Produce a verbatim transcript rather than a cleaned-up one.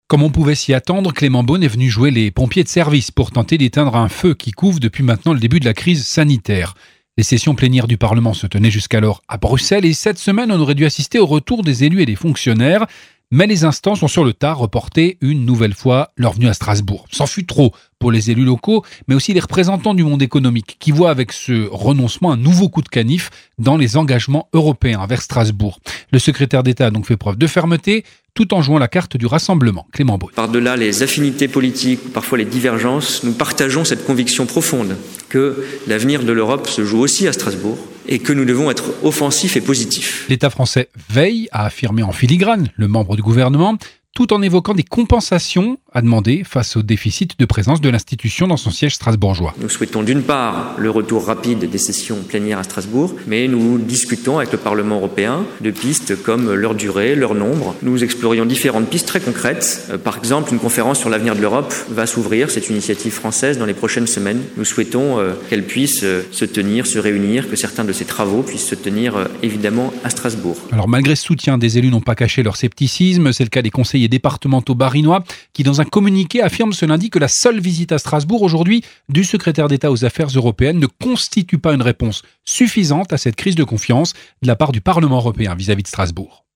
Comme on pouvait s'y attendre, Clément Beaune est venu jouer les pompiers de service pour tenter d'éteindre un feu qui couve depuis maintenant le début de la crise sanitaire. Les sessions plénières du Parlement se tenaient jusqu'alors à Bruxelles et cette semaine, on aurait dû assister au retour des élus et des fonctionnaires. Mais les instances ont sur le tard reporté une nouvelle fois leur venue à Strasbourg. C'en fut trop pour les élus locaux, mais aussi les représentants du monde économique qui voient avec ce renoncement un nouveau coup de canif dans les engagements européens vers Strasbourg. Le secrétaire d'État a donc fait preuve de fermeté tout en jouant la carte du rassemblement. Clément Beaune. Par-delà les affinités politiques, parfois les divergences, nous partageons cette conviction profonde que l'avenir de l'Europe se joue aussi à Strasbourg et que nous devons être offensifs et positifs. L'État français veille, a affirmé en filigrane le membre du gouvernement, tout en évoquant des compensations à demander face au déficit de présence de l'institution dans son siège strasbourgeois. Nous souhaitons d'une part le retour rapide des sessions plénières à Strasbourg, mais nous discutons avec le Parlement européen de pistes comme leur durée, leur nombre. Nous explorions différentes pistes très concrètes. Euh, par exemple, une conférence sur l'avenir de l'Europe va s'ouvrir, c'est une initiative française, dans les prochaines semaines. Nous souhaitons euh, qu'elle puisse euh, se tenir, se réunir, que certains de ces travaux puissent se tenir euh, évidemment à Strasbourg. Alors malgré ce soutien, des élus n'ont pas caché leur scepticisme. C'est le cas des conseillers départementaux barinois qui, dans un communiqué, affirme ce lundi que la seule visite à Strasbourg aujourd'hui du secrétaire d'État aux affaires européennes ne constitue pas une réponse suffisante à cette crise de confiance de la part du Parlement européen vis-à-vis de Strasbourg.